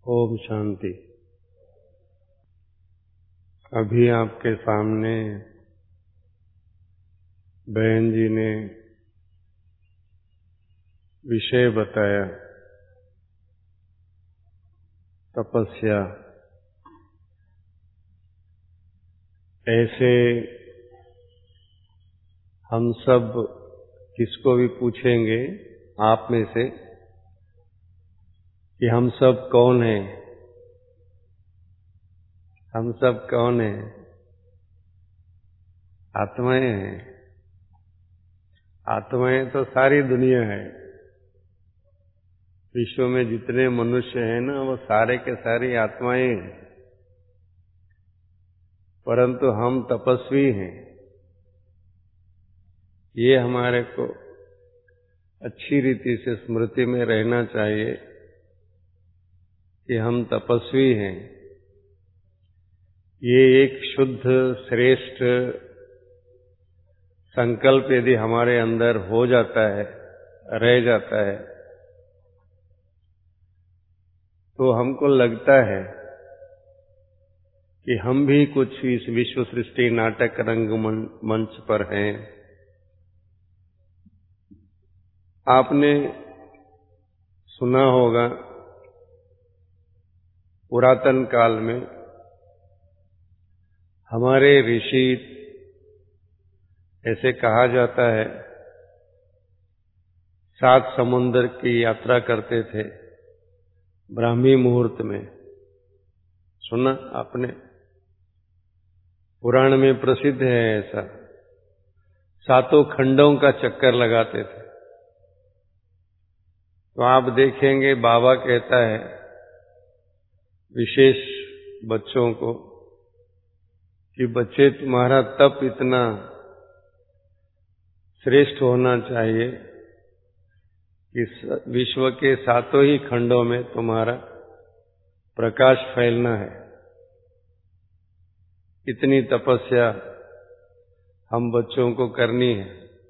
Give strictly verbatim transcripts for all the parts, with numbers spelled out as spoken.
ओम शांति। अभी आपके सामने बहन जी ने विषय बताया, तपस्या। ऐसे हम सब किसको भी पूछेंगे आप में से कि हम सब कौन हैं, हम सब कौन हैं? आत्माएं हैं। आत्माएं तो सारी दुनिया है। विश्व में जितने मनुष्य हैं ना, वो सारे के सारी आत्माएं हैं। परंतु हम तपस्वी हैं। ये हमारे को अच्छी रीति से स्मृति में रहना चाहिए कि हम तपस्वी हैं। ये एक शुद्ध श्रेष्ठ संकल्प यदि हमारे अंदर हो जाता है, रह जाता है, तो हमको लगता है कि हम भी कुछ इस विश्व सृष्टि नाटक रंग मंच पर हैं। आपने सुना होगा पुरातन काल में हमारे ऋषि, ऐसे कहा जाता है, सात समुद्र की यात्रा करते थे ब्राह्मी मुहूर्त में। सुना आपने? पुराण में प्रसिद्ध है ऐसा। सातों खंडों का चक्कर लगाते थे। तो आप देखेंगे बाबा कहता है विशेष बच्चों को कि बच्चे, तुम्हारा तप इतना श्रेष्ठ होना चाहिए कि विश्व के सातों ही खंडों में तुम्हारा प्रकाश फैलना है। इतनी तपस्या हम बच्चों को करनी है।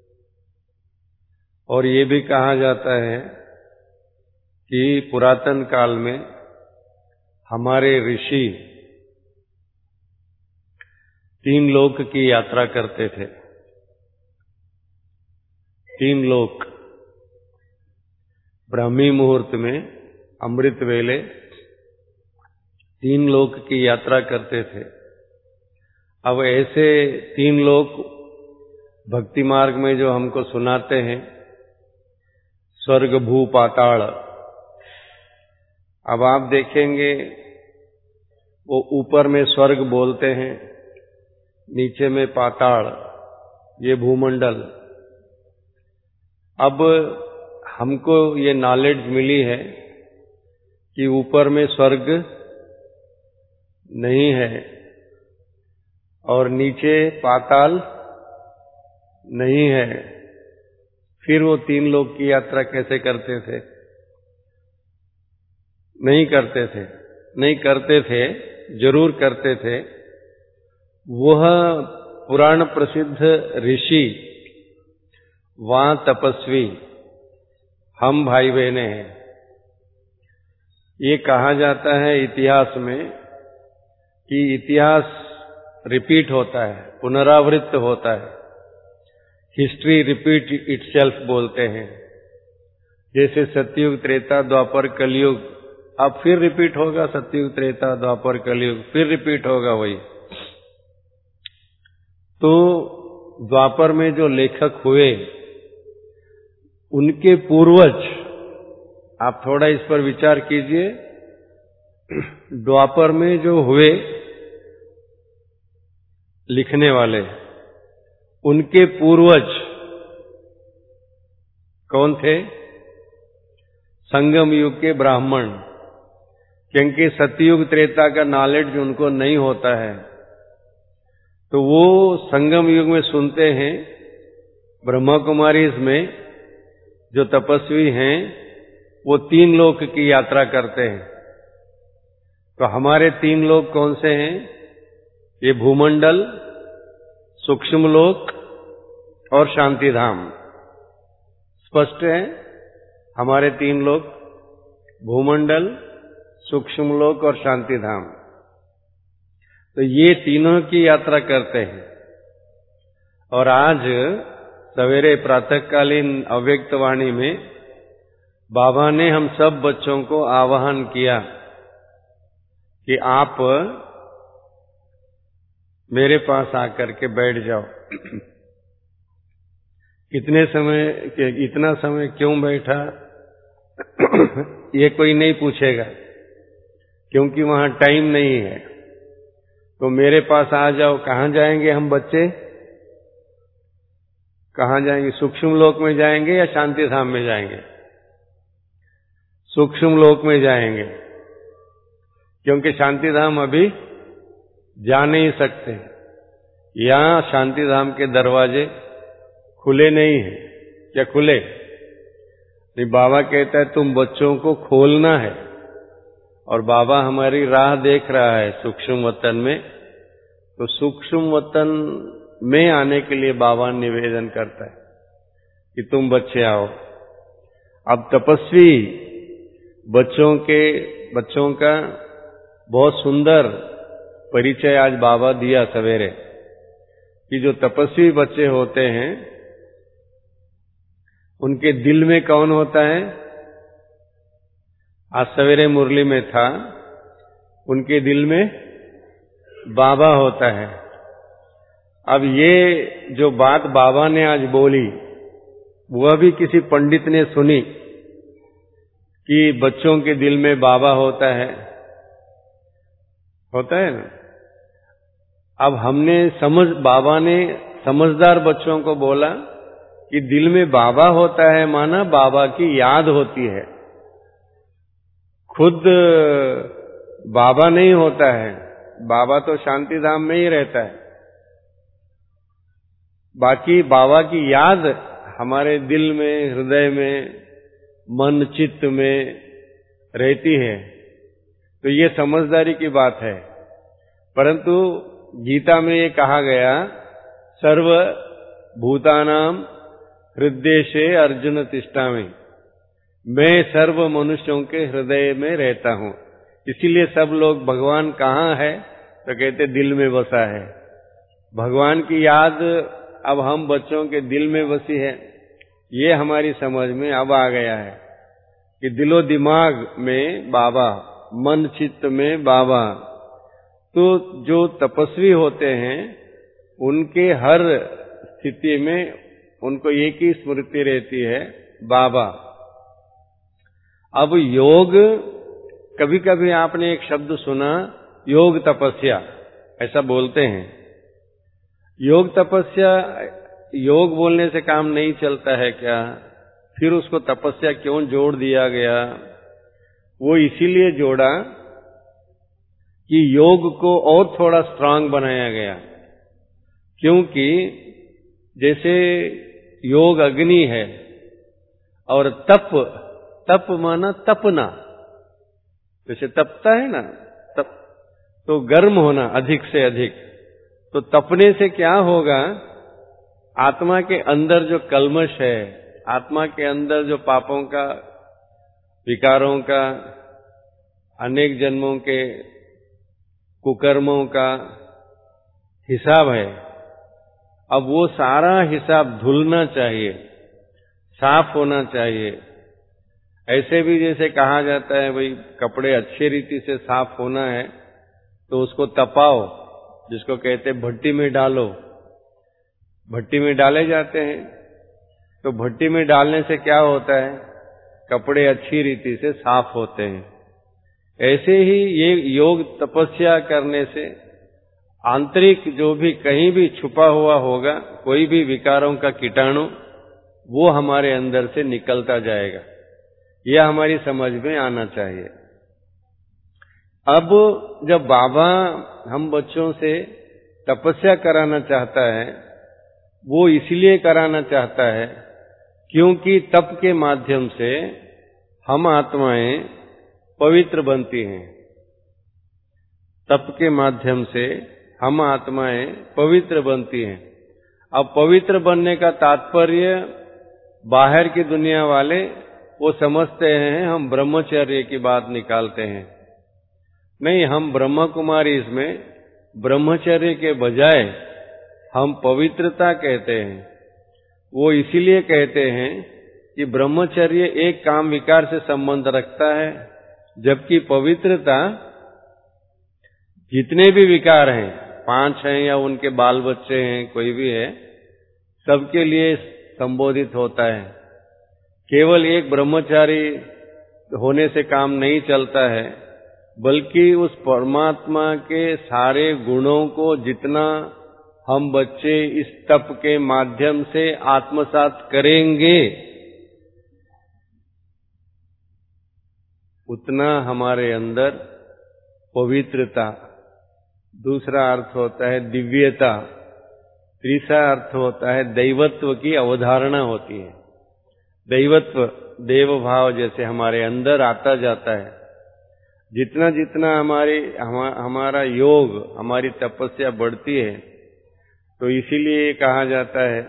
और ये भी कहा जाता है कि पुरातन काल में हमारे ऋषि तीन लोक की यात्रा करते थे। तीन लोक ब्राह्मी मुहूर्त में, अमृत वेले तीन लोक की यात्रा करते थे। अब ऐसे तीन लोक भक्ति मार्ग में जो हमको सुनाते हैं, स्वर्ग भू पाताल। अब आप देखेंगे वो ऊपर में स्वर्ग बोलते हैं, नीचे में पाताल, ये भूमंडल। अब हमको ये नॉलेज मिली है कि ऊपर में स्वर्ग नहीं है और नीचे पाताल नहीं है। फिर वो तीन लोक की यात्रा कैसे करते थे? नहीं करते थे, नहीं करते थे, जरूर करते थे। वह पुराण प्रसिद्ध ऋषि, वहां तपस्वी, हम भाई बहने हैं। ये कहा जाता है इतिहास में कि इतिहास रिपीट होता है, पुनरावृत्त होता है। हिस्ट्री रिपीट इटसेल्फ बोलते हैं। जैसे सतयुग, त्रेता, द्वापर, कलयुग, अब फिर रिपीट होगा। सतयुग, त्रेता, द्वापर, कलयुग, फिर रिपीट होगा वही। तो द्वापर में जो लेखक हुए, उनके पूर्वज, आप थोड़ा इस पर विचार कीजिए। द्वापर में जो हुए लिखने वाले, उनके पूर्वज कौन थे? संगम युग के ब्राह्मण। क्योंकि सतयुग, त्रेता का नॉलेज उनको नहीं होता है, तो वो संगम युग में सुनते हैं। ब्रह्मा कुमारीज में जो तपस्वी हैं, वो तीन लोक की यात्रा करते हैं। तो हमारे तीन लोक कौन से हैं? ये भूमंडल, सूक्ष्म लोक और शांति धाम। स्पष्ट है? हमारे तीन लोक भूमंडल, सूक्ष्म लोक और शांति धाम। तो ये तीनों की यात्रा करते हैं। और आज सवेरे प्रातःकालीन अव्यक्त वाणी में बाबा ने हम सब बच्चों को आह्वान किया कि आप मेरे पास आकर के बैठ जाओ। कितने समय, इतना समय क्यों बैठा ये कोई नहीं पूछेगा, क्योंकि वहां टाइम नहीं है। तो मेरे पास आ जाओ। कहां जाएंगे हम बच्चे? कहां जाएंगे? सूक्ष्म लोक में जाएंगे या शांति धाम में जाएंगे? सूक्ष्म लोक में जाएंगे, क्योंकि शांति धाम अभी जा नहीं सकते। यहां शांति धाम के दरवाजे खुले नहीं हैं। क्या खुले? नहीं, बाबा कहता है तुम बच्चों को खोलना है। और बाबा हमारी राह देख रहा है सूक्ष्म वतन में। तो सूक्ष्म वतन में आने के लिए बाबा निवेदन करता है कि तुम बच्चे आओ। अब तपस्वी बच्चों के बच्चों का बहुत सुंदर परिचय आज बाबा दिया सवेरे, कि जो तपस्वी बच्चे होते हैं उनके दिल में कौन होता है? आज सवेरे मुरली में था, उनके दिल में बाबा होता है। अब ये जो बात बाबा ने आज बोली, वह भी किसी पंडित ने सुनी कि बच्चों के दिल में बाबा होता है। होता है ना? अब हमने समझ बाबा ने समझदार बच्चों को बोला कि दिल में बाबा होता है, माना बाबा की याद होती है। खुद बाबा नहीं होता है, बाबा तो शांति धाम में ही रहता है। बाकी बाबा की याद हमारे दिल में, हृदय में, मन चित्त में रहती है। तो ये समझदारी की बात है। परंतु गीता में ये कहा गया, सर्व भूतानाम हृदयेशे अर्जुन तिष्ठामि, मैं सर्व मनुष्यों के हृदय में रहता हूं। इसीलिए सब लोग भगवान कहाँ है तो कहते दिल में बसा है। भगवान की याद अब हम बच्चों के दिल में बसी है। ये हमारी समझ में अब आ गया है कि दिलो दिमाग में बाबा, मन चित्त में बाबा। तो जो तपस्वी होते हैं उनके हर स्थिति में उनको एक ही स्मृति रहती है, बाबा। अब योग, कभी कभी आपने एक शब्द सुना, योग तपस्या, ऐसा बोलते हैं। योग तपस्या, योग बोलने से काम नहीं चलता है क्या? फिर उसको तपस्या क्यों जोड़ दिया गया? वो इसीलिए जोड़ा कि योग को और थोड़ा स्ट्रांग बनाया गया। क्योंकि जैसे योग अग्नि है और तप, तप माना तपना, जैसे तपता है ना, तप तो गर्म होना अधिक से अधिक। तो तपने से क्या होगा? आत्मा के अंदर जो कल्मश है, आत्मा के अंदर जो पापों का, विकारों का, अनेक जन्मों के कुकर्मों का हिसाब है, अब वो सारा हिसाब धुलना चाहिए, साफ होना चाहिए। ऐसे भी जैसे कहा जाता है भाई कपड़े अच्छी रीति से साफ होना है तो उसको तपाओ, जिसको कहते हैं भट्टी में डालो। भट्टी में डाले जाते हैं। तो भट्टी में डालने से क्या होता है? कपड़े अच्छी रीति से साफ होते हैं। ऐसे ही ये योग तपस्या करने से आंतरिक जो भी कहीं भी छुपा हुआ होगा, कोई भी विकारों का कीटाणु, वो हमारे अंदर से निकलता जाएगा। यह हमारी समझ में आना चाहिए। अब जब बाबा हम बच्चों से तपस्या कराना चाहता है, वो इसलिए कराना चाहता है क्योंकि तप के माध्यम से हम आत्माएं पवित्र बनती हैं। तप के माध्यम से हम आत्माएं पवित्र बनती हैं। अब पवित्र बनने का तात्पर्य बाहर की दुनिया वाले वो समझते हैं हम ब्रह्मचर्य की बात निकालते हैं नहीं, हम ब्रह्म कुमारी इसमें ब्रह्मचर्य के बजाय हम पवित्रता कहते हैं। वो इसीलिए कहते हैं कि ब्रह्मचर्य एक काम विकार से संबंध रखता है, जबकि पवित्रता जितने भी विकार हैं, पांच हैं या उनके बाल बच्चे हैं, कोई भी है, सबके लिए संबोधित होता है। केवल एक ब्रह्मचारी होने से काम नहीं चलता है, बल्कि उस परमात्मा के सारे गुणों को जितना हम बच्चे इस तप के माध्यम से आत्मसात करेंगे, उतना हमारे अंदर पवित्रता, दूसरा अर्थ होता है दिव्यता, तीसरा अर्थ होता है दैवत्व की अवधारणा होती है। दैवत्व, देव भाव जैसे हमारे अंदर आता जाता है। जितना जितना हमारी हमा, हमारा योग, हमारी तपस्या बढ़ती है, तो इसीलिए कहा जाता है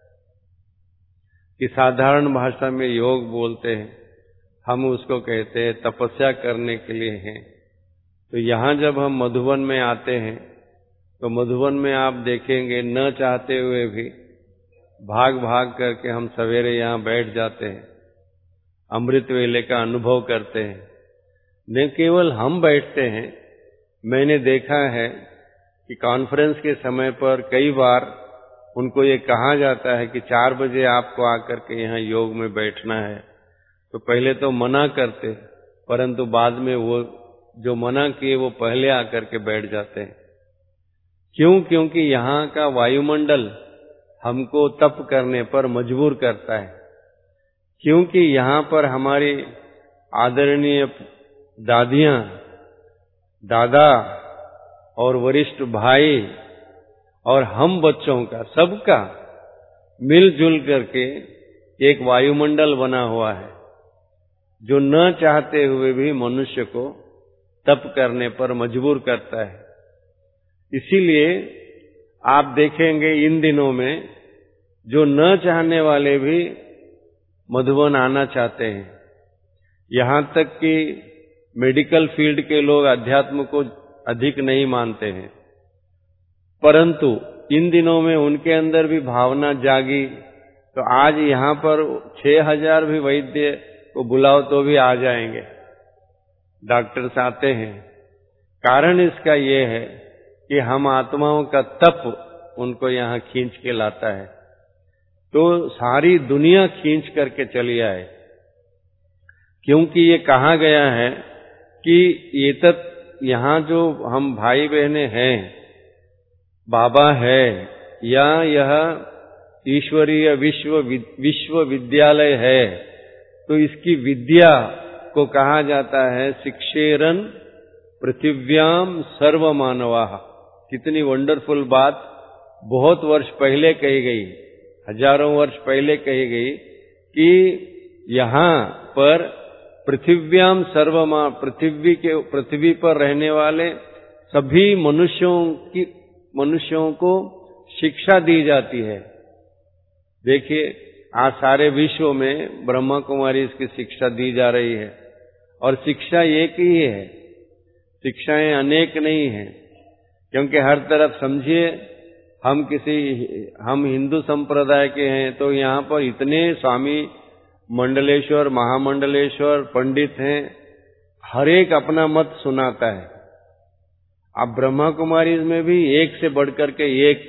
कि साधारण भाषा में योग बोलते हैं, हम उसको कहते हैं तपस्या करने के लिए हैं। तो यहाँ जब हम मधुबन में आते हैं, तो मधुबन में आप देखेंगे न चाहते हुए भी भाग भाग करके हम सवेरे यहाँ बैठ जाते हैं, अमृत वेले का अनुभव करते हैं। न केवल हम बैठते हैं, मैंने देखा है कि कॉन्फ्रेंस के समय पर कई बार उनको ये कहा जाता है कि चार बजे आपको आकर के यहाँ योग में बैठना है, तो पहले तो मना करते, परंतु बाद में वो जो मना किए वो पहले आकर के बैठ जाते हैं। क्यों? क्योंकि यहाँ का वायुमंडल हमको तप करने पर मजबूर करता है। क्योंकि यहाँ पर हमारी आदरणीय दादियाँ, दादा और वरिष्ठ भाई और हम बच्चों का, सबका मिलजुल करके एक वायुमंडल बना हुआ है, जो न चाहते हुए भी मनुष्य को तप करने पर मजबूर करता है। इसीलिए आप देखेंगे इन दिनों में जो न चाहने वाले भी मधुबन आना चाहते हैं। यहाँ तक कि मेडिकल फील्ड के लोग अध्यात्म को अधिक नहीं मानते हैं, परंतु इन दिनों में उनके अंदर भी भावना जागी, तो आज यहाँ पर छह हजार भी वैद्य को बुलाओ तो भी आ जाएंगे, डॉक्टर्स आते हैं। कारण इसका ये है कि हम आत्माओं का तप उनको यहाँ खींच के लाता है, तो सारी दुनिया खींच करके चली आए। क्योंकि ये कहा गया है कि ये तक यहाँ जो हम भाई बहनें हैं, बाबा है, या यह ईश्वरीय विश्व विश्वविद्यालय है, तो इसकी विद्या को कहा जाता है शिक्षेरन पृथिव्याम सर्वमानवाः। कितनी वंडरफुल बात बहुत वर्ष पहले कही गई, हजारों वर्ष पहले कही गई कि यहाँ पर पृथिव्याम सर्वमा, पृथ्वी के पृथ्वी पर रहने वाले सभी मनुष्यों की मनुष्यों को शिक्षा दी जाती है। देखिए आज सारे विश्व में ब्रह्मा कुमारी इसकी शिक्षा दी जा रही है, और शिक्षा एक ही है, शिक्षाएं अनेक नहीं हैं। क्योंकि हर तरफ समझिए, हम किसी हम हिंदू संप्रदाय के हैं तो यहाँ पर इतने स्वामी मंडलेश्वर, महामंडलेश्वर पंडित हैं, हर एक अपना मत सुनाता है। अब ब्रह्मा कुमारी में भी एक से बढ़कर के एक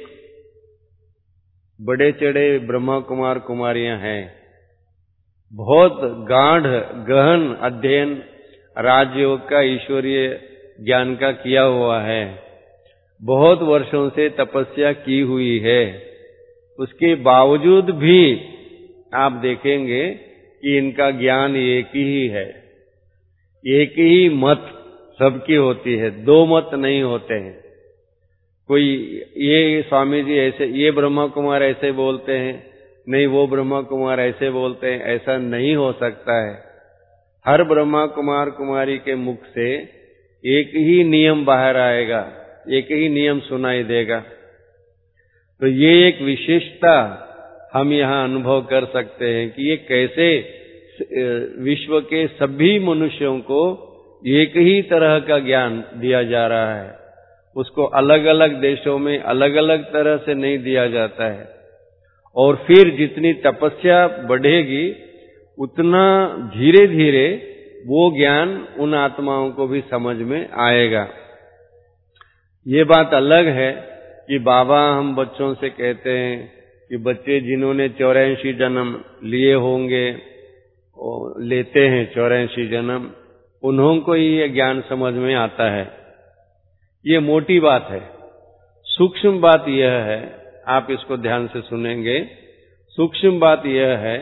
बड़े चढ़े ब्रह्मा कुमार कुमारियां हैं। बहुत गाढ़ गहन अध्ययन राजयोग का, ईश्वरीय ज्ञान का किया हुआ है, बहुत वर्षों से तपस्या की हुई है। उसके बावजूद भी आप देखेंगे कि इनका ज्ञान एक ही है, एक ही मत सबकी होती है, दो मत नहीं होते हैं। कोई ये स्वामी जी ऐसे, ये ब्रह्मा कुमार ऐसे बोलते हैं, नहीं वो ब्रह्मा कुमार ऐसे बोलते हैं, ऐसा नहीं हो सकता है। हर ब्रह्मा कुमार कुमारी के मुख से एक ही नियम बाहर आएगा, एक ही नियम सुनाई देगा। तो ये एक विशेषता हम यहाँ अनुभव कर सकते हैं कि ये कैसे विश्व के सभी मनुष्यों को एक ही तरह का ज्ञान दिया जा रहा है, उसको अलग अलग देशों में अलग अलग तरह से नहीं दिया जाता है। और फिर जितनी तपस्या बढ़ेगी उतना धीरे धीरे वो ज्ञान उन आत्माओं को भी समझ में आएगा। ये बात अलग है कि बाबा हम बच्चों से कहते हैं कि बच्चे जिन्होंने चौरासी जन्म लिए होंगे, लेते हैं चौरासी जन्म, उन्हों को ही ये ज्ञान समझ में आता है। ये मोटी बात है। सूक्ष्म बात यह है, आप इसको ध्यान से सुनेंगे, सूक्ष्म बात यह है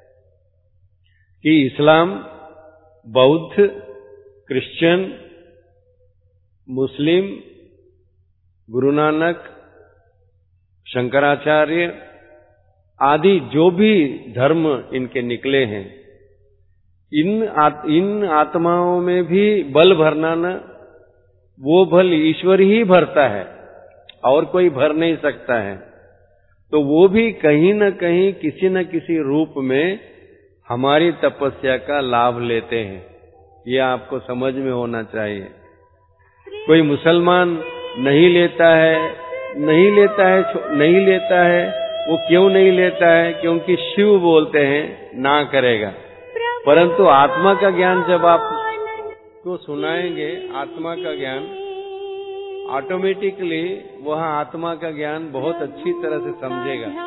कि इस्लाम, बौद्ध, क्रिश्चियन, मुस्लिम, गुरु नानक, शंकराचार्य आदि जो भी धर्म इनके निकले हैं, इन आत, इन आत्माओं में भी बल भरना न, वो बल ईश्वर ही भरता है और कोई भर नहीं सकता है। तो वो भी कहीं न कहीं किसी न किसी रूप में हमारी तपस्या का लाभ लेते हैं। ये आपको समझ में होना चाहिए। कोई मुसलमान नहीं लेता है, नहीं लेता है, नहीं लेता है, वो क्यों नहीं लेता है? क्योंकि शिव बोलते हैं ना करेगा। परंतु आत्मा का ज्ञान जब आप को सुनाएंगे, आत्मा का ज्ञान, ऑटोमेटिकली वह आत्मा का ज्ञान बहुत अच्छी तरह से समझेगा।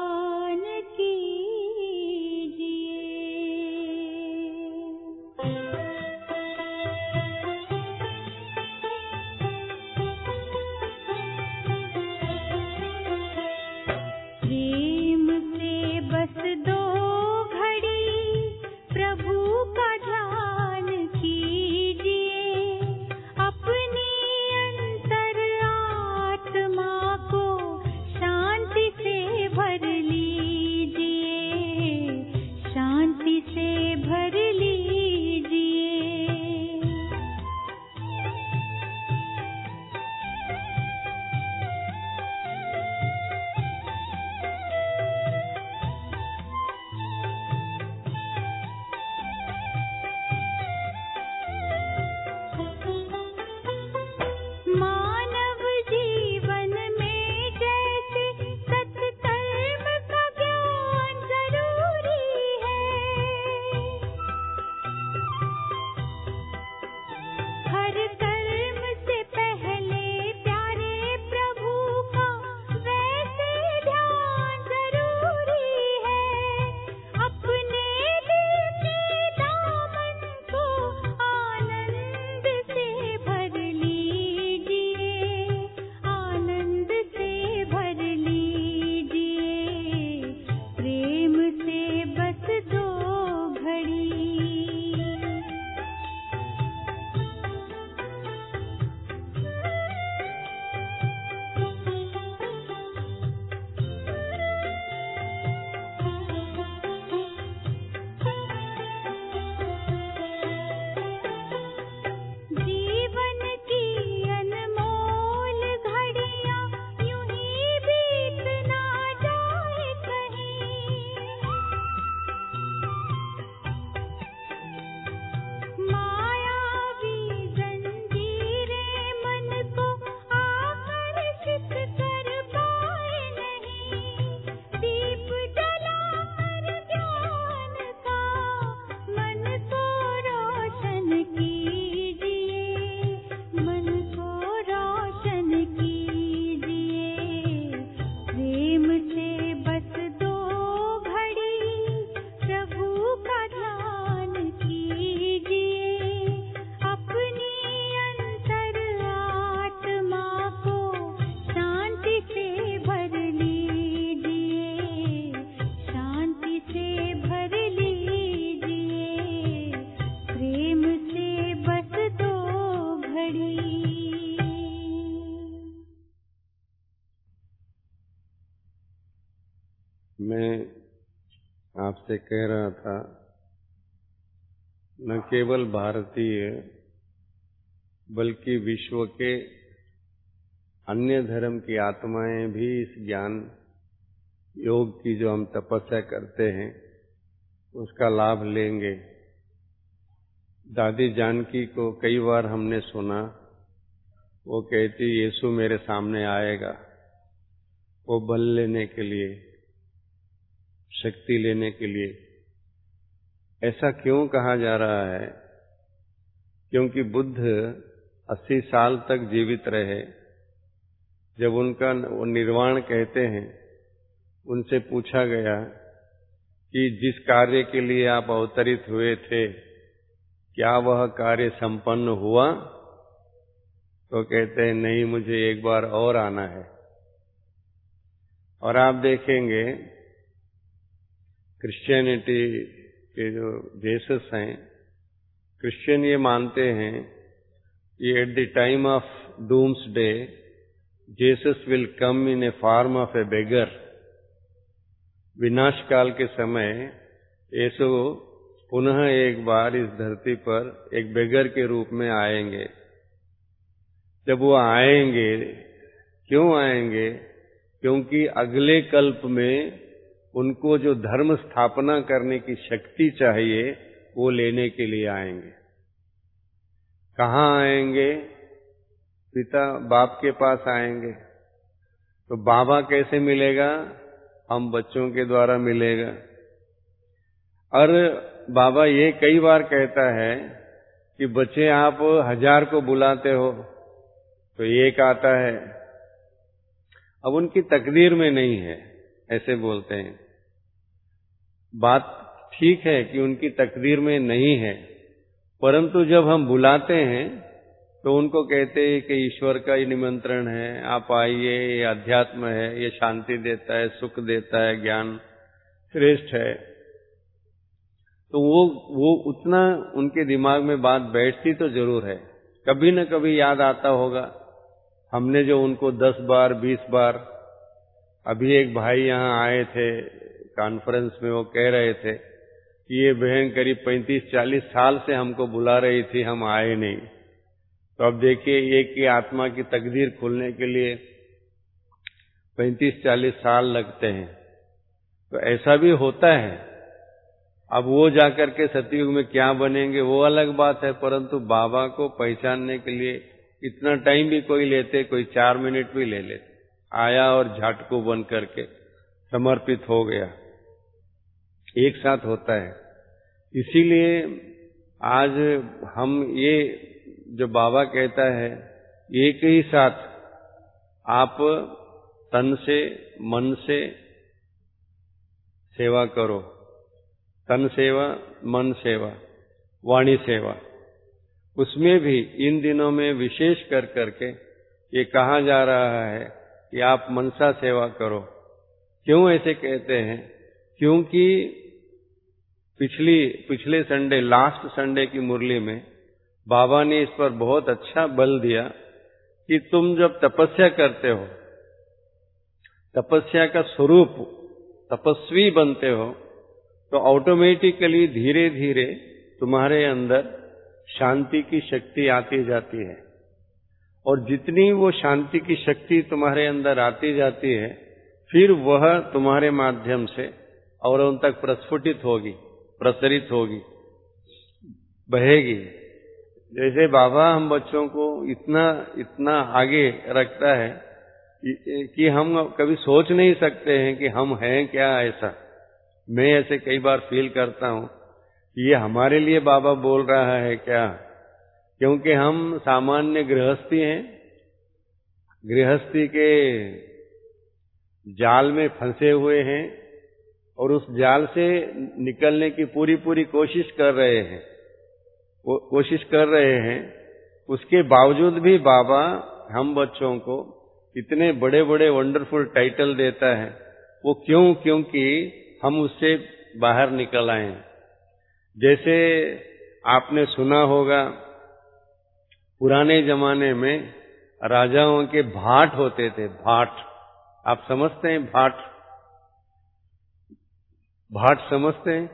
मैं आपसे कह रहा था, न केवल भारतीय बल्कि विश्व के अन्य धर्म की आत्माएं भी इस ज्ञान योग की जो हम तपस्या करते हैं उसका लाभ लेंगे। दादी जानकी को कई बार हमने सुना, वो कहती यीशु मेरे सामने आएगा, वो बल लेने के लिए, शक्ति लेने के लिए। ऐसा क्यों कहा जा रहा है? क्योंकि बुद्ध अस्सी साल तक जीवित रहे। जब उनका वो निर्वाण कहते हैं, उनसे पूछा गया कि जिस कार्य के लिए आप अवतरित हुए थे, क्या वह कार्य संपन्न हुआ? तो कहते हैं नहीं, मुझे एक बार और आना है। और आप देखेंगे क्रिश्चियनिटी के जो जीसस हैं, क्रिश्चियन ये मानते हैं कि at the time of doomsday Jesus will come in a form of a beggar. विनाश काल के समय यीशु पुनः एक बार इस धरती पर एक बेगर के रूप में आएंगे। जब वो आएंगे, क्यों आएंगे? क्योंकि अगले कल्प में उनको जो धर्म स्थापना करने की शक्ति चाहिए, वो लेने के लिए आएंगे। कहाँ आएंगे? पिता बाप के पास आएंगे। तो बाबा कैसे मिलेगा? हम बच्चों के द्वारा मिलेगा। और बाबा ये कई बार कहता है कि बच्चे आप हजार को बुलाते हो तो एक आता है। अब उनकी तकदीर में नहीं है, ऐसे बोलते हैं। बात ठीक है कि उनकी तकदीर में नहीं है, परंतु जब हम बुलाते हैं तो उनको कहते हैं कि ईश्वर का ही निमंत्रण है, आप आइए, ये अध्यात्म है, ये शांति देता है, सुख देता है, ज्ञान श्रेष्ठ है। तो वो वो उतना उनके दिमाग में बात बैठती तो जरूर है। कभी न कभी याद आता होगा, हमने जो उनको दस बार बीस बार, अभी एक भाई यहाँ आए थे कॉन्फ्रेंस में, वो कह रहे थे कि ये बहन करीब पैंतीस चालीस साल से हमको बुला रही थी, हम आए नहीं। तो अब देखिए, एक की आत्मा की तकदीर खुलने के लिए पैंतीस चालीस साल लगते हैं। तो ऐसा भी होता है। अब वो जाकर के सतयुग में क्या बनेंगे वो अलग बात है, परंतु बाबा को पहचानने के लिए इतना टाइम भी कोई लेते, कोई चार मिनट भी ले लेते। आया और झाटकू बन करके समर्पित हो गया, एक साथ होता है। इसीलिए आज हम ये जो बाबा कहता है, एक ही साथ आप तन से मन से सेवा करो। तन सेवा, मन सेवा, वाणी सेवा, उसमें भी इन दिनों में विशेष कर करके ये कहा जा रहा है कि आप मनसा सेवा करो। क्यों ऐसे कहते हैं? क्योंकि पिछली पिछले संडे, लास्ट संडे की मुरली में बाबा ने इस पर बहुत अच्छा बल दिया कि तुम जब तपस्या करते हो, तपस्या का स्वरूप तपस्वी बनते हो, तो ऑटोमेटिकली धीरे धीरे तुम्हारे अंदर शांति की शक्ति आती जाती है। और जितनी वो शांति की शक्ति तुम्हारे अंदर आती जाती है, फिर वह तुम्हारे माध्यम से औरों तक प्रस्फुटित होगी, प्रसरित होगी, बहेगी। जैसे बाबा हम बच्चों को इतना इतना आगे रखता है कि हम कभी सोच नहीं सकते हैं कि हम हैं क्या ऐसा। मैं ऐसे कई बार फील करता हूं कि ये हमारे लिए बाबा बोल रहा है क्या, क्योंकि हम सामान्य गृहस्थी हैं, गृहस्थी के जाल में फंसे हुए हैं और उस जाल से निकलने की पूरी पूरी कोशिश कर रहे हैं, वो कोशिश कर रहे हैं। उसके बावजूद भी बाबा हम बच्चों को इतने बड़े बड़े वंडरफुल टाइटल देता है। वो क्यों? क्योंकि हम उससे बाहर निकल आए हैं। जैसे आपने सुना होगा, पुराने जमाने में राजाओं के भाट होते थे, भाट। आप समझते हैं भाट? भाट समझते हैं?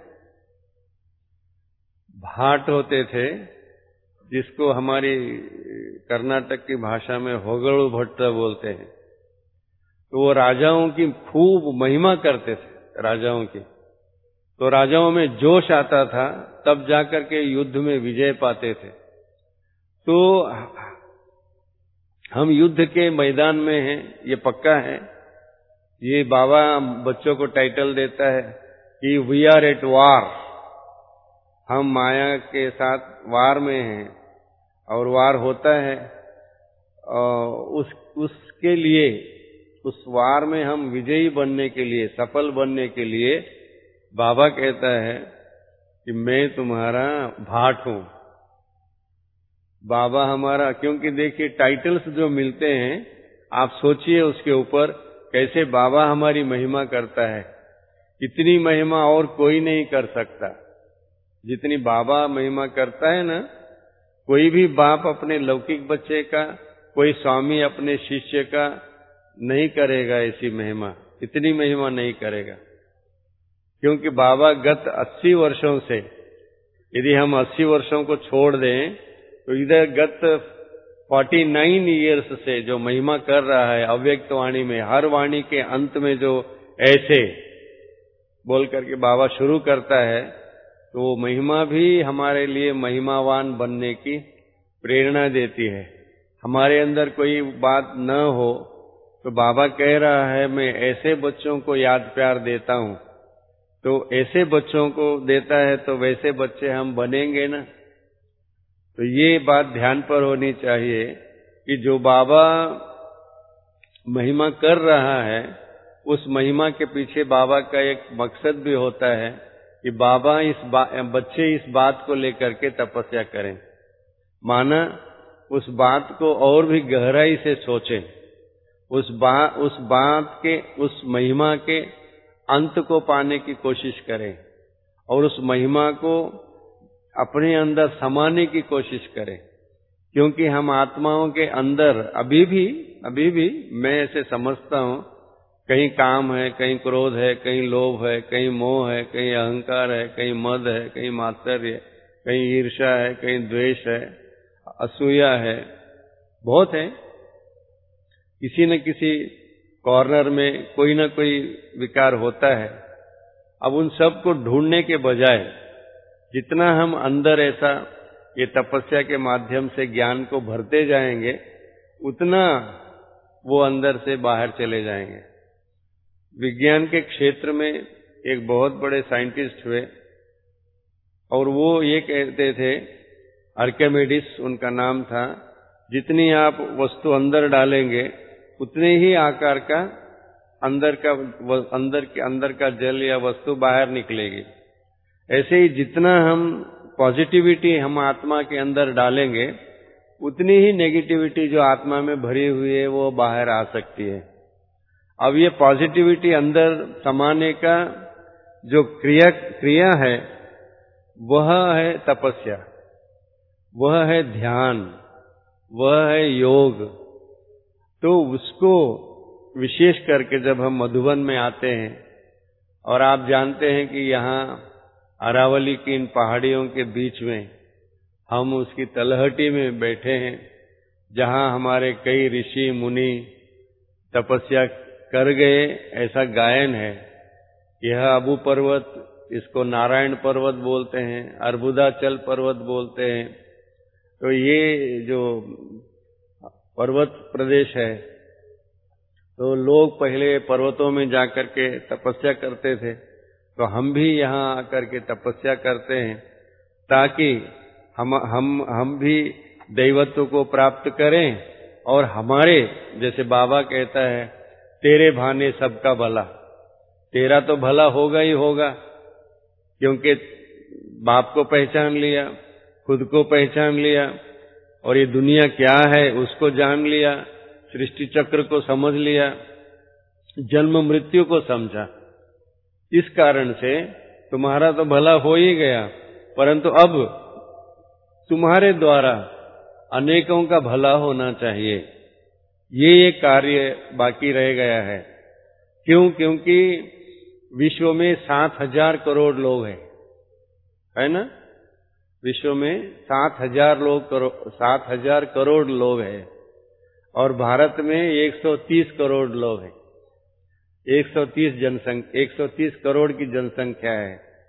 भाट होते थे, जिसको हमारी कर्नाटक की भाषा में होगड़ू भट्ट बोलते हैं। तो वो राजाओं की खूब महिमा करते थे, राजाओं की। तो राजाओं में जोश आता था, तब जाकर के युद्ध में विजय पाते थे। तो हम युद्ध के मैदान में हैं, ये पक्का है। ये बाबा बच्चों को टाइटल देता है कि वी आर एट वार, हम माया के साथ वार में हैं, और वार होता है उस उसके लिए, उस वार में हम विजयी बनने के लिए, सफल बनने के लिए बाबा कहता है कि मैं तुम्हारा भाट हूं। बाबा हमारा, क्योंकि देखिए टाइटल्स जो मिलते हैं, आप सोचिए उसके ऊपर कैसे बाबा हमारी महिमा करता है। इतनी महिमा और कोई नहीं कर सकता जितनी बाबा महिमा करता है ना। कोई भी बाप अपने लौकिक बच्चे का, कोई स्वामी अपने शिष्य का नहीं करेगा ऐसी महिमा, इतनी महिमा नहीं करेगा। क्योंकि बाबा गत अस्सी वर्षों से, यदि हम अस्सी वर्षों को छोड़ दें तो इधर गत उनचास इयर्स से जो महिमा कर रहा है अव्यक्त वाणी में, हर वाणी के अंत में जो ऐसे बोल करके बाबा शुरू करता है, तो वो महिमा भी हमारे लिए महिमावान बनने की प्रेरणा देती है। हमारे अंदर कोई बात न हो तो बाबा कह रहा है मैं ऐसे बच्चों को याद प्यार देता हूं, तो ऐसे बच्चों को देता है तो वैसे बच्चे हम बनेंगे ना। तो ये बात ध्यान पर होनी चाहिए कि जो बाबा महिमा कर रहा है, उस महिमा के पीछे बाबा का एक मकसद भी होता है कि बाबा इस बच्चे इस बात को लेकर के तपस्या करें, माना उस बात को और भी गहराई से सोचें, उस बात उस बात के उस महिमा के अंत को पाने की कोशिश करें, और उस महिमा को अपने अंदर समाने की कोशिश करें। क्योंकि हम आत्माओं के अंदर अभी भी अभी भी मैं ऐसे समझता हूं, कहीं काम है, कहीं क्रोध है, कहीं लोभ है, कहीं मोह है, कहीं अहंकार है, कहीं मद है, कहीं मात्सर्य है, कहीं ईर्ष्या है, कहीं द्वेष है, असूया है, बहुत है। किसी न किसी कॉर्नर में कोई न कोई विकार होता है। अब उन सब को ढूंढने के बजाय जितना हम अंदर ऐसा ये तपस्या के माध्यम से ज्ञान को भरते जाएंगे, उतना वो अंदर से बाहर चले जाएंगे। विज्ञान के क्षेत्र में एक बहुत बड़े साइंटिस्ट हुए, और वो ये कहते थे, आर्किमिडीज उनका नाम था, जितनी आप वस्तु अंदर डालेंगे उतने ही आकार का अंदर का अंदर के अंदर का जल या वस्तु बाहर निकलेगी। ऐसे ही जितना हम पॉजिटिविटी हम आत्मा के अंदर डालेंगे, उतनी ही नेगेटिविटी जो आत्मा में भरी हुई है वो बाहर आ सकती है। अब ये पॉजिटिविटी अंदर समाने का जो क्रिया क्रिया है वह है तपस्या, वह है ध्यान, वह है योग। तो उसको विशेष करके जब हम मधुबन में आते हैं, और आप जानते हैं कि यहाँ अरावली की इन पहाड़ियों के बीच में हम उसकी तलहटी में बैठे हैं, जहाँ हमारे कई ऋषि मुनि तपस्या कर गए, ऐसा गायन है। यह अबू पर्वत, इसको नारायण पर्वत बोलते हैं, अर्बुदाचल पर्वत बोलते हैं। तो ये जो पर्वत प्रदेश है, तो लोग पहले पर्वतों में जाकर के तपस्या करते थे, तो हम भी यहाँ आकर के तपस्या करते हैं, ताकि हम हम हम भी दैवत्व को प्राप्त करें, और हमारे जैसे बाबा कहता है, तेरे भाने सबका भला। तेरा तो भला होगा ही होगा, क्योंकि बाप को पहचान लिया, खुद को पहचान लिया, और ये दुनिया क्या है उसको जान लिया, सृष्टि चक्र को समझ लिया, जन्म मृत्यु को समझा। इस कारण से तुम्हारा तो भला हो ही गया, परंतु अब तुम्हारे द्वारा अनेकों का भला होना चाहिए। ये एक कार्य बाकी रह गया है। क्यों? क्योंकि विश्व में सात हजार करोड़ लोग हैं, है ना? विश्व में सात हजार लोग करो सात हजार करोड़ लोग हैं, और भारत में एक सौ तीस करोड़ लोग हैं। एक सौ तीस जनसंख्या एक सौ तीस करोड़ की जनसंख्या है।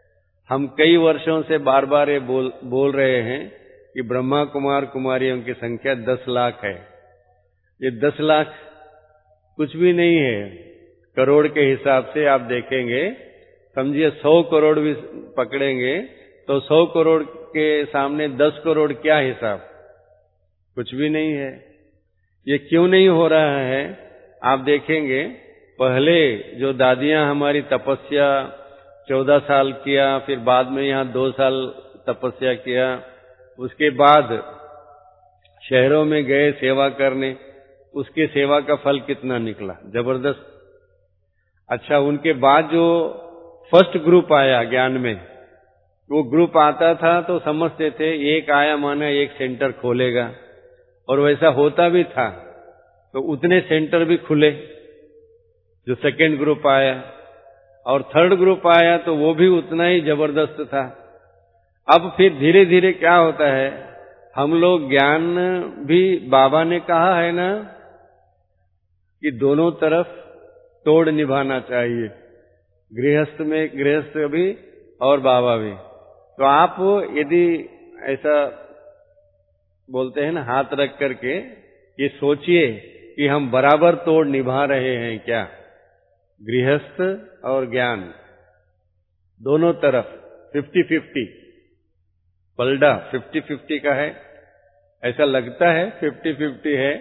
हम कई वर्षों से बार बार ये बोल बोल रहे हैं कि ब्रह्मा कुमार कुमारियों की संख्या दस लाख है। ये दस लाख कुछ भी नहीं है। करोड़ के हिसाब से आप देखेंगे, समझिए सौ करोड़ भी पकड़ेंगे तो सौ करोड़ के सामने दस करोड़ क्या हिसाब, कुछ भी नहीं है। ये क्यों नहीं हो रहा है? आप देखेंगे पहले जो दादियां हमारी तपस्या चौदह साल किया, फिर बाद में यहाँ दो साल तपस्या किया, उसके बाद शहरों में गए सेवा करने, उसके सेवा का फल कितना निकला, जबरदस्त। अच्छा, उनके बाद जो फर्स्ट ग्रुप आया ज्ञान में, वो ग्रुप आता था तो समझते थे एक आया माना एक सेंटर खोलेगा, और वैसा होता भी था। तो उतने सेंटर भी खुले जो सेकेंड ग्रुप आया, और थर्ड ग्रुप आया तो वो भी उतना ही जबरदस्त था। अब फिर धीरे धीरे क्या होता है, हम लोग ज्ञान भी, बाबा ने कहा है ना कि दोनों तरफ तोड़ निभाना चाहिए, गृहस्थ में गृहस्थ भी और बाबा भी। तो आप यदि ऐसा बोलते हैं ना हाथ रख करके, ये सोचिए कि हम बराबर तोड़ निभा रहे हैं क्या, गृहस्थ और ज्ञान दोनों तरफ फिफ्टी फिफ्टी, पलड़ा फिफ्टी फिफ्टी का है। ऐसा लगता है फिफ्टी फिफ्टी है,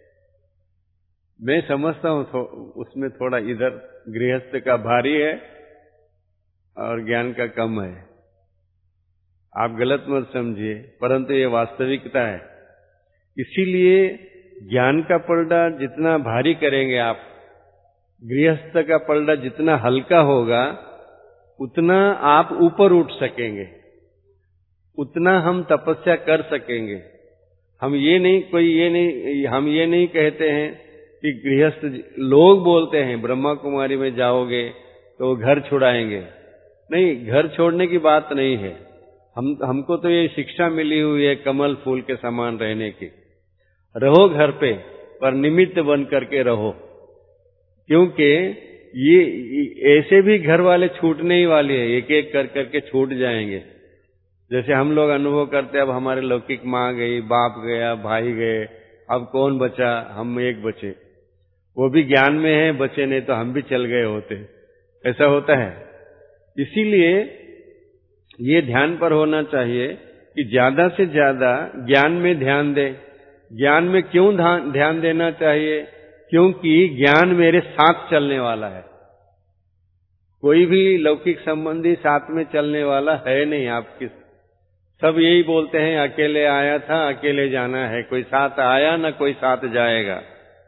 मैं समझता हूं थो, उसमें थोड़ा इधर गृहस्थ का भारी है और ज्ञान का कम है। आप गलत मत समझिए, परंतु ये वास्तविकता है। इसीलिए ज्ञान का पलड़ा जितना भारी करेंगे आप, गृहस्थ का पलड़ा जितना हल्का होगा, उतना आप ऊपर उठ सकेंगे, उतना हम तपस्या कर सकेंगे। हम ये नहीं कोई ये नहीं हम ये नहीं कहते हैं कि गृहस्थ, लोग बोलते हैं ब्रह्मा कुमारी में जाओगे तो घर छुड़ाएंगे। नहीं, घर छोड़ने की बात नहीं है। हम हमको तो ये शिक्षा मिली हुई है कमल फूल के समान रहने की। रहो घर पे, पर निमित्त बन करके रहो, क्योंकि ये ऐसे भी घर वाले छूटने ही वाले हैं, एक एक कर करके छूट जाएंगे। जैसे हम लोग अनुभव करते हैं, अब हमारे लौकिक माँ गई, बाप गया, भाई गए, अब कौन बचा, हम एक बचे। वो भी ज्ञान में है, बचे नहीं तो हम भी चल गए होते। ऐसा होता है। इसीलिए ये ध्यान पर होना चाहिए कि ज्यादा से ज्यादा ज्ञान में ध्यान दें। ज्ञान में क्यों ध्यान देना चाहिए? क्योंकि ज्ञान मेरे साथ चलने वाला है। कोई भी लौकिक संबंधी साथ में चलने वाला है नहीं आपके। सब यही बोलते हैं अकेले आया था, अकेले जाना है, कोई साथ आया ना कोई साथ जाएगा,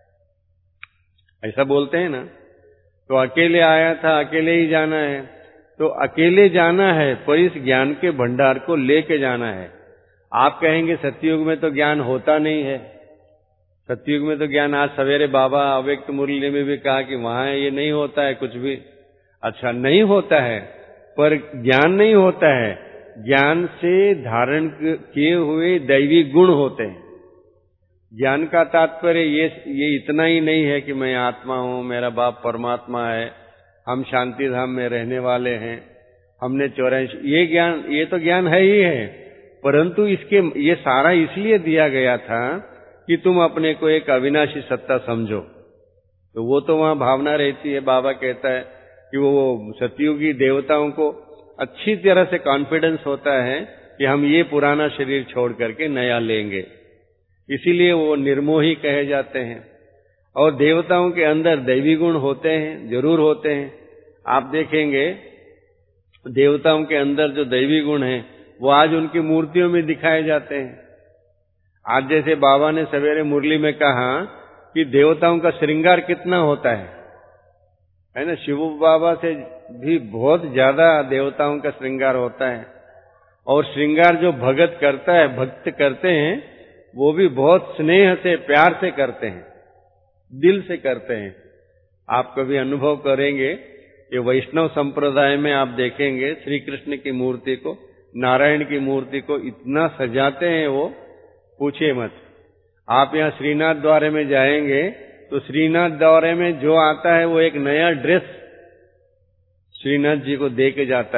ऐसा बोलते हैं ना। तो अकेले आया था, अकेले ही जाना है। तो अकेले जाना है, पर इस ज्ञान के भंडार को लेके जाना है। आप कहेंगे सतयुग में तो ज्ञान होता नहीं है। सतयुग में तो ज्ञान, आज सवेरे बाबा अव्यक्त मुरली में भी कहा कि वहां ये नहीं होता है कुछ भी। अच्छा, नहीं होता है, पर ज्ञान नहीं होता है। ज्ञान से धारण किए हुए दैवी गुण होते हैं। ज्ञान का तात्पर्य ये ये इतना ही नहीं है कि मैं आत्मा हूं, मेरा बाप परमात्मा है, हम शांति धाम में रहने वाले हैं, हमने चौरासी, ये ज्ञान, ये तो ज्ञान है ही है, परंतु इसके ये सारा इसलिए दिया गया था कि तुम अपने को एक अविनाशी सत्ता समझो। तो वो तो वहां भावना रहती है। बाबा कहता है कि वो सतयुगी देवताओं को अच्छी तरह से कॉन्फिडेंस होता है कि हम ये पुराना शरीर छोड़ करके नया लेंगे, इसीलिए वो निर्मोही कहे जाते हैं। और देवताओं के अंदर दैवी गुण होते हैं, जरूर होते हैं। आप देखेंगे देवताओं के अंदर जो दैवी गुण हैं वो आज उनकी मूर्तियों में दिखाए जाते हैं। आज जैसे बाबा ने सवेरे मुरली में कहा कि देवताओं का श्रृंगार कितना होता है, है ना। शिव बाबा से भी बहुत ज्यादा देवताओं का श्रृंगार होता है। और श्रृंगार जो भगत करता है, भक्त करते हैं, वो भी बहुत स्नेह से, प्यार से करते हैं, दिल से करते हैं। आप कभी अनुभव करेंगे, ये वैष्णव संप्रदाय में आप देखेंगे श्री कृष्ण की मूर्ति को, नारायण की मूर्ति को इतना सजाते हैं वो, पूछिए मत। आप यहाँ श्रीनाथ द्वारे में जाएंगे तो श्रीनाथ द्वारे में जो आता है वो एक नया ड्रेस श्रीनाथ जी को दे के जाता है,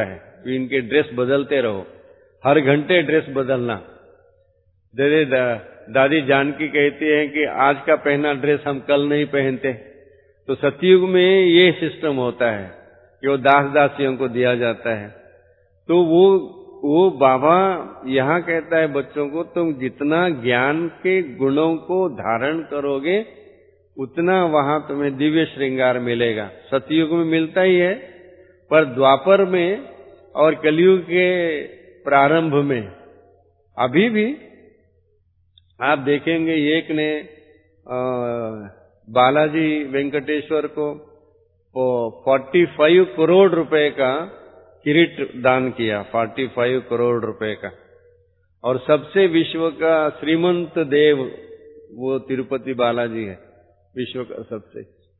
कि इनके ड्रेस बदलते रहो, हर घंटे ड्रेस बदलना। दे दा, दादी जानकी कहती हैं कि आज का पहना ड्रेस हम कल नहीं पहनते। तो सतयुग में ये सिस्टम होता है कि वो दास दासियों को दिया जाता है। तो वो वो बाबा यहाँ कहता है बच्चों को, तुम जितना ज्ञान के गुणों को धारण करोगे उतना वहां तुम्हें दिव्य श्रृंगार मिलेगा। सतयुग में मिलता ही है, पर द्वापर में और कलयुग के प्रारंभ में अभी भी आप देखेंगे, एक ने आ, बालाजी वेंकटेश्वर को पैंतालीस करोड़ रुपए का किरीट दान किया, पैंतालीस करोड़ रुपए का। और सबसे विश्व का श्रीमंत देव वो तिरुपति बालाजी है, विश्व का सबसे।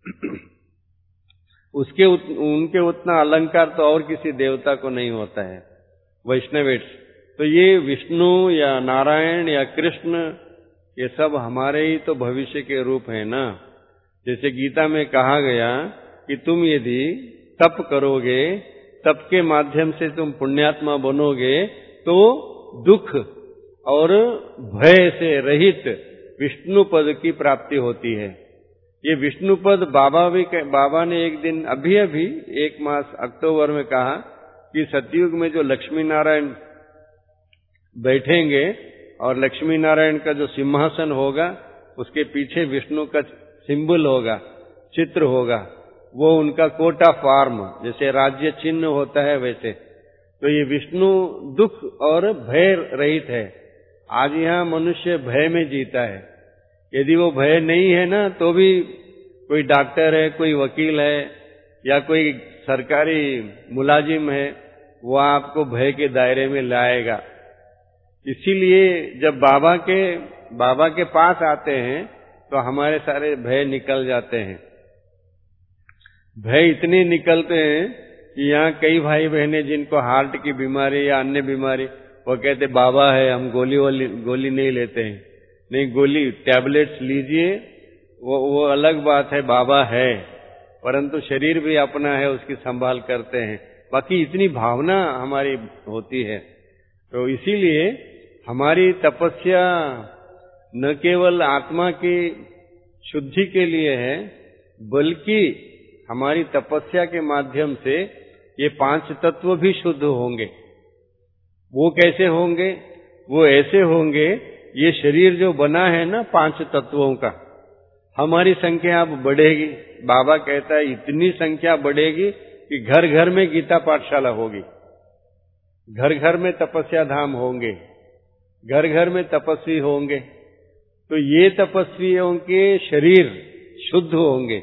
उसके उत, उनके उतना अलंकार तो और किसी देवता को नहीं होता है, वैष्णवेट्स। तो ये विष्णु या नारायण या कृष्ण, ये सब हमारे ही तो भविष्य के रूप है ना। जैसे गीता में कहा गया कि तुम यदि तप करोगे, तप के माध्यम से तुम पुण्यात्मा बनोगे, तो दुख और भय से रहित विष्णु पद की प्राप्ति होती है। ये विष्णु पद बाबा भी बाबा ने एक दिन अभी अभी एक मास अक्टूबर में कहा कि सतयुग में जो लक्ष्मी नारायण बैठेंगे और लक्ष्मी नारायण का जो सिंहासन होगा उसके पीछे विष्णु का सिंबल होगा, चित्र होगा, वो उनका कोटा फार्म, जैसे राज्य चिन्ह होता है वैसे। तो ये विष्णु दुख और भय रहित है। आज यहाँ मनुष्य भय में जीता है। यदि वो भय नहीं है ना, तो भी कोई डॉक्टर है, कोई वकील है या कोई सरकारी मुलाजिम है, वो आपको भय के दायरे में लाएगा। इसीलिए जब बाबा के बाबा के पास आते हैं तो हमारे सारे भय निकल जाते हैं। भय इतने निकलते हैं कि यहाँ कई भाई बहने जिनको हार्ट की बीमारी या अन्य बीमारी, वो कहते बाबा है, हम गोली वाली गोली नहीं लेते हैं। नहीं, गोली टैबलेट्स लीजिए, वो वो अलग बात है, बाबा है, परंतु शरीर भी अपना है, उसकी संभाल करते हैं। बाकी इतनी भावना हमारी होती है। तो इसीलिए हमारी तपस्या न केवल आत्मा की शुद्धि के लिए है, बल्कि हमारी तपस्या के माध्यम से ये पांच तत्व भी शुद्ध होंगे। वो कैसे होंगे? वो ऐसे होंगे, ये शरीर जो बना है ना पांच तत्वों का, हमारी संख्या अब बढ़ेगी। बाबा कहता है इतनी संख्या बढ़ेगी कि घर घर में गीता पाठशाला होगी, घर घर में तपस्या धाम होंगे, घर घर में तपस्वी होंगे। तो ये तपस्वियों के शरीर शुद्ध होंगे।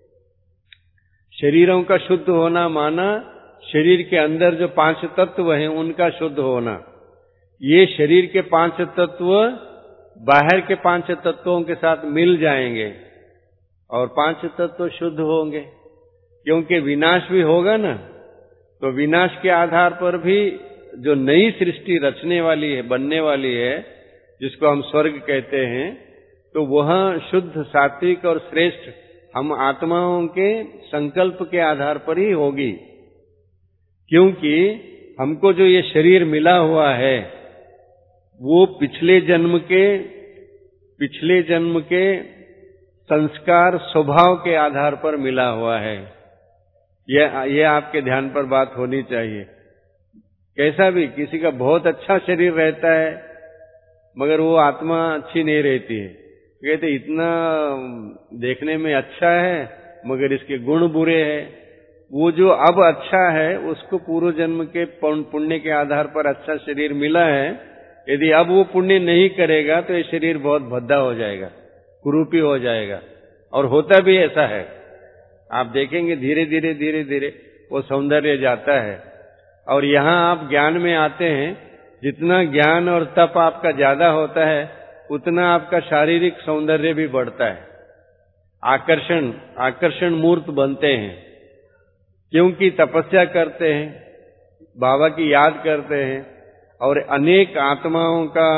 शरीरों का शुद्ध होना माना शरीर के अंदर जो पांच तत्व हैं उनका शुद्ध होना। ये शरीर के पांच तत्व बाहर के पांच तत्वों के साथ मिल जाएंगे और पांच तत्व शुद्ध होंगे। क्योंकि विनाश भी होगा ना, तो विनाश के आधार पर भी जो नई सृष्टि रचने वाली है, बनने वाली है, जिसको हम स्वर्ग कहते हैं, तो वह शुद्ध, सात्विक और श्रेष्ठ हम आत्माओं के संकल्प के आधार पर ही होगी। क्योंकि हमको जो ये शरीर मिला हुआ है वो पिछले जन्म के पिछले जन्म के संस्कार स्वभाव के आधार पर मिला हुआ है। यह ये आपके ध्यान पर बात होनी चाहिए। कैसा भी किसी का बहुत अच्छा शरीर रहता है मगर वो आत्मा अच्छी नहीं रहती है। कहते इतना देखने में अच्छा है मगर इसके गुण बुरे हैं। वो जो अब अच्छा है उसको पूर्व जन्म के पुण्य के आधार पर अच्छा शरीर मिला है। यदि अब वो पुण्य नहीं करेगा तो ये शरीर बहुत भद्दा हो जाएगा, कुरूपी हो जाएगा। और होता भी ऐसा है। आप देखेंगे धीरे धीरे धीरे धीरे वो सौंदर्य जाता है। और यहाँ आप ज्ञान में आते हैं, जितना ज्ञान और तप आपका ज्यादा होता है उतना आपका शारीरिक सौंदर्य भी बढ़ता है। आकर्षण आकर्षण मूर्त बनते हैं। क्योंकि तपस्या करते हैं, बाबा की याद करते हैं और अनेक आत्माओं का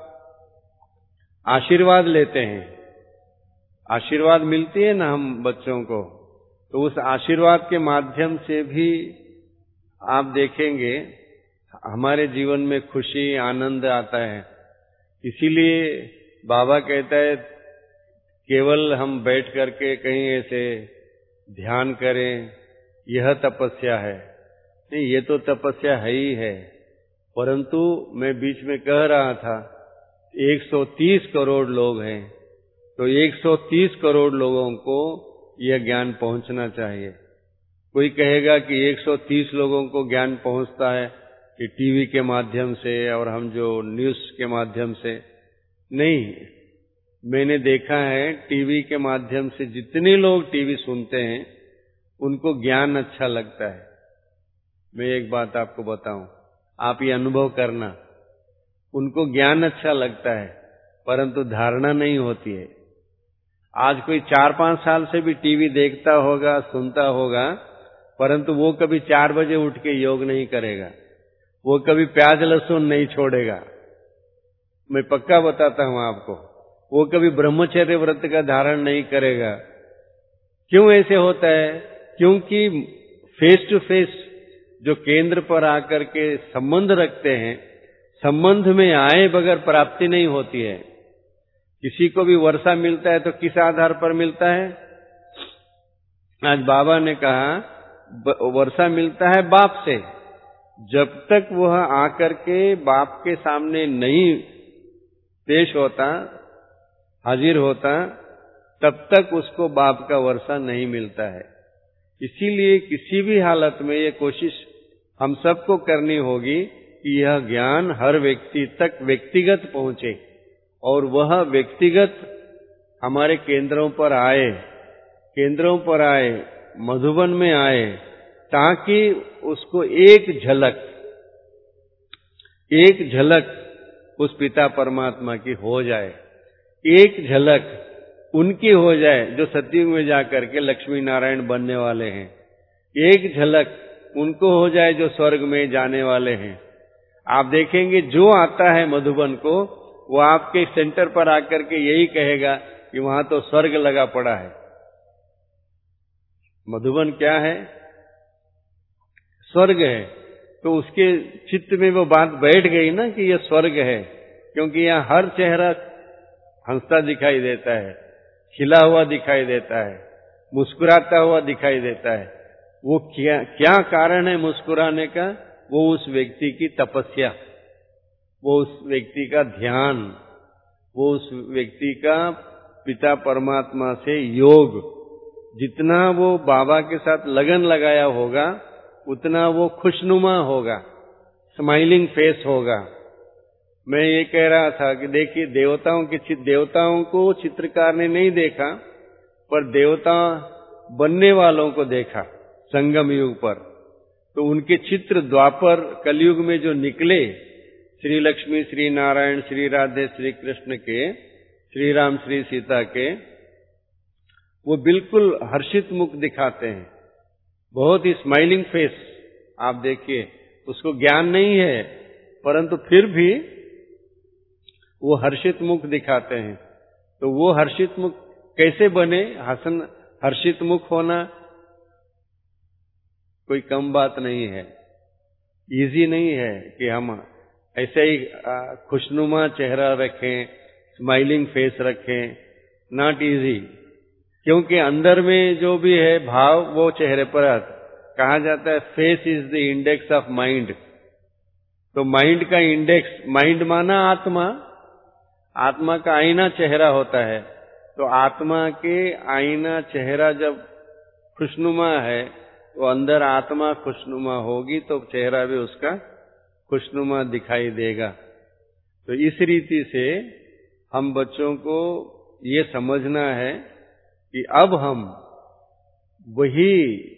आशीर्वाद लेते हैं। आशीर्वाद मिलती है ना हम बच्चों को, तो उस आशीर्वाद के माध्यम से भी आप देखेंगे हमारे जीवन में खुशी आनंद आता है। इसीलिए बाबा कहता है केवल हम बैठ करके कहीं ऐसे ध्यान करें, यह तपस्या है। नहीं, ये तो तपस्या है ही है, परंतु मैं बीच में कह रहा था एक सौ तीस करोड़ लोग हैं, तो एक सौ तीस करोड़ लोगों को यह ज्ञान पहुंचना चाहिए। कोई कहेगा कि एक सौ तीस लोगों को ज्ञान पहुंचता है कि टीवी के माध्यम से और हम जो न्यूज़ के माध्यम से। नहीं, मैंने देखा है टीवी के माध्यम से जितने लोग टीवी सुनते हैं उनको ज्ञान अच्छा लगता है। मैं एक बात आपको बताऊं, आप ये अनुभव करना, उनको ज्ञान अच्छा लगता है परंतु धारणा नहीं होती है। आज कोई चार पांच साल से भी टीवी देखता होगा, सुनता होगा, परंतु वो कभी चार बजे उठ के योग नहीं करेगा, वो कभी प्याज लहसुन नहीं छोड़ेगा। मैं पक्का बताता हूं आपको, वो कभी ब्रह्मचर्य व्रत का धारण नहीं करेगा। क्यों ऐसे होता है? क्योंकि फेस टू फेस जो केंद्र पर आकर के संबंध रखते हैं, संबंध में आए बगैर प्राप्ति नहीं होती है। किसी को भी वर्षा मिलता है तो किस आधार पर मिलता है? आज बाबा ने कहा वर्षा मिलता है बाप से। जब तक वह आकर के बाप के सामने नहीं पेश होता, हाजिर होता, तब तक उसको बाप का वर्षा नहीं मिलता है। इसीलिए किसी भी हालत में ये कोशिश हम सबको करनी होगी कि यह ज्ञान हर व्यक्ति तक व्यक्तिगत पहुंचे और वह व्यक्तिगत हमारे केंद्रों पर आए, केंद्रों पर आए, मधुबन में आए, ताकि उसको एक झलक, एक झलक उस पिता परमात्मा की हो जाए, एक झलक उनकी हो जाए जो सतयुग में जाकर के लक्ष्मी नारायण बनने वाले हैं, एक झलक उनको हो जाए जो स्वर्ग में जाने वाले हैं। आप देखेंगे जो आता है मधुबन को, वो आपके सेंटर पर आकर के यही कहेगा कि वहां तो स्वर्ग लगा पड़ा है। मधुबन क्या है? स्वर्ग है। तो उसके चित्त में वो बात बैठ गई ना कि यह स्वर्ग है, क्योंकि यहाँ हर चेहरा हंसता दिखाई देता है, खिला हुआ दिखाई देता है, मुस्कुराता हुआ दिखाई देता है। वो क्या क्या कारण है मुस्कुराने का? वो उस व्यक्ति की तपस्या, वो उस व्यक्ति का ध्यान, वो उस व्यक्ति का पिता परमात्मा से योग। जितना वो बाबा के साथ लगन लगाया होगा उतना वो खुशनुमा होगा, स्माइलिंग फेस होगा। मैं ये कह रहा था कि देखिए देवताओं के चित्र, देवताओं को चित्रकार ने नहीं देखा, पर देवता बनने वालों को देखा संगम युग पर। तो उनके चित्र द्वापर कलयुग में जो निकले, श्री लक्ष्मी, श्री नारायण, श्री राधे, श्री कृष्ण के, श्री राम, श्री सीता के, वो बिल्कुल हर्षित मुख दिखाते हैं, बहुत ही स्माइलिंग फेस। आप देखिए, उसको ज्ञान नहीं है परंतु फिर भी वो हर्षित मुख दिखाते हैं। तो वो हर्षित मुख कैसे बने? हसन हर्षित मुख होना कोई कम बात नहीं है, इजी नहीं है कि हम ऐसे ही खुशनुमा चेहरा रखें, स्माइलिंग फेस रखें, नॉट इजी। क्योंकि अंदर में जो भी है भाव वो चेहरे पर आता। कहा जाता है face is the index of mind. तो माइंड का इंडेक्स, माइंड माना आत्मा, आत्मा का आईना चेहरा होता है। तो आत्मा के आईना चेहरा जब खुशनुमा है तो अंदर आत्मा खुशनुमा होगी तो चेहरा भी उसका खुशनुमा दिखाई देगा। तो इस रीति से हम बच्चों को ये समझना है कि अब हम वही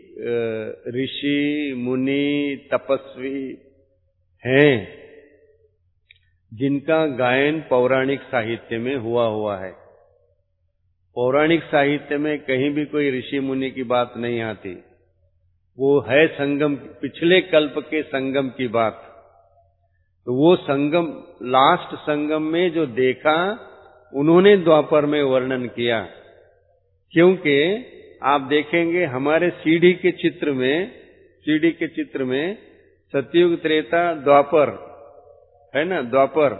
ऋषि मुनि तपस्वी हैं जिनका गायन पौराणिक साहित्य में हुआ हुआ है। पौराणिक साहित्य में कहीं भी कोई ऋषि मुनि की बात नहीं आती, वो है संगम, पिछले कल्प के संगम की बात। तो वो संगम, लास्ट संगम में जो देखा उन्होंने द्वापर में वर्णन किया। क्योंकि आप देखेंगे हमारे सीढ़ी के चित्र में, सीढ़ी के चित्र में सतयुग, त्रेता, द्वापर है ना, द्वापर,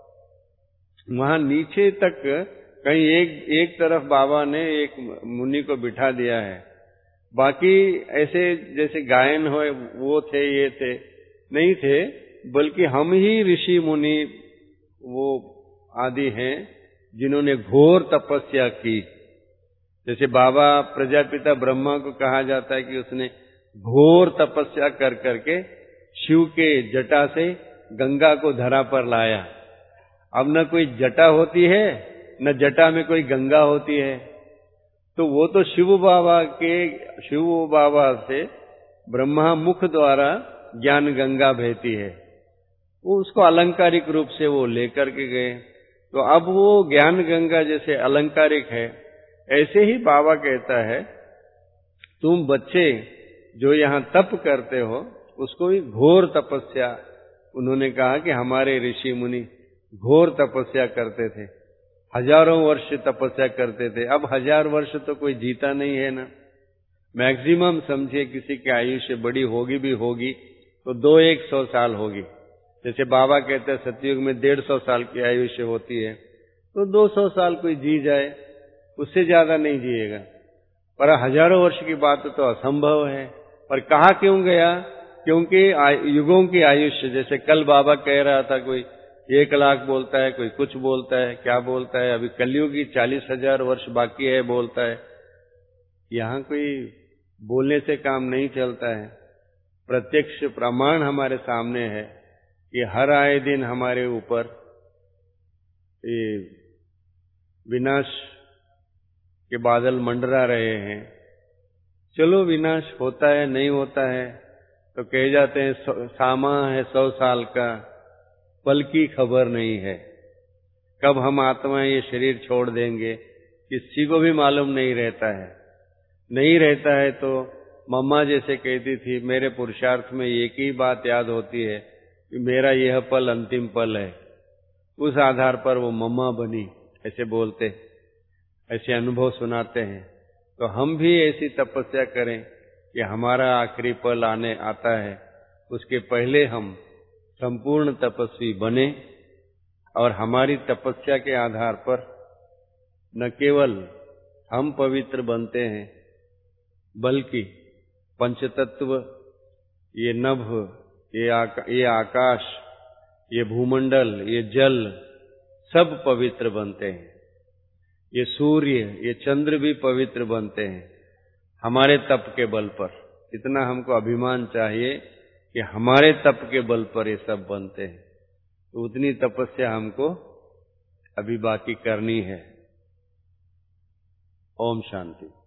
वहां नीचे तक कहीं एक एक तरफ बाबा ने एक मुनि को बिठा दिया है, बाकी ऐसे जैसे गायन हो वो थे ये थे नहीं थे, बल्कि हम ही ऋषि मुनि वो आदि हैं जिन्होंने घोर तपस्या की। जैसे बाबा प्रजापिता ब्रह्मा को कहा जाता है कि उसने घोर तपस्या कर करके शिव के जटा से गंगा को धरा पर लाया। अब न कोई जटा होती है न जटा में कोई गंगा होती है, तो वो तो शिव बाबा के शिव बाबा से ब्रह्मा मुख द्वारा ज्ञान गंगा बहती है, वो उसको अलंकारिक रूप से वो लेकर के गए। तो अब वो ज्ञान गंगा जैसे अलंकारिक है, ऐसे ही बाबा कहता है तुम बच्चे जो यहाँ तप करते हो उसको भी घोर तपस्या, उन्होंने कहा कि हमारे ऋषि मुनि घोर तपस्या करते थे, हजारों वर्ष तपस्या करते थे। अब हजार वर्ष तो कोई जीता नहीं है ना, मैक्सिमम समझिए किसी की आयुष्य बड़ी होगी भी होगी तो दो एक सौ साल होगी। जैसे बाबा कहते हैं सतयुग में डेढ़ सौ साल की आयुष्य होती है, तो दो सौ साल कोई जी जाए, उससे ज्यादा नहीं जिएगा। पर हजारों वर्ष की बात तो असंभव है। पर कहा क्यों गया? क्योंकि युगों की आयुष्य, जैसे कल बाबा कह रहा था कोई एक लाख बोलता है, कोई कुछ बोलता है, क्या बोलता है, अभी कलयुग की चालीस हजार वर्ष बाकी है बोलता है। यहाँ कोई बोलने से काम नहीं चलता है, प्रत्यक्ष प्रमाण हमारे सामने है कि हर आए दिन हमारे ऊपर ये विनाश के बादल मंडरा रहे हैं। चलो विनाश होता है नहीं होता है तो कहे जाते हैं सामा है सौ साल का, पल की खबर नहीं है, कब हम आत्मा ये शरीर छोड़ देंगे किसी को भी मालूम नहीं रहता है। नहीं रहता है तो मम्मा जैसे कहती थी, मेरे पुरुषार्थ में एक ही बात याद होती है कि मेरा यह पल अंतिम पल है। उस आधार पर वो मम्मा बनी, ऐसे बोलते, ऐसे अनुभव सुनाते हैं। तो हम भी ऐसी तपस्या करें कि हमारा आखिरी पल आने आता है, उसके पहले हम संपूर्ण तपस्वी बने और हमारी तपस्या के आधार पर न केवल हम पवित्र बनते हैं, बल्कि पंचतत्व, ये नभ, ये आका, ये आकाश, ये भूमंडल, ये जल, सब पवित्र बनते हैं। ये सूर्य, ये चंद्र भी पवित्र बनते हैं हमारे तप के बल पर। इतना हमको अभिमान चाहिए कि हमारे तप के बल पर ये सब बनते हैं। तो उतनी तपस्या हमको अभी बाकी करनी है। ओम शांति।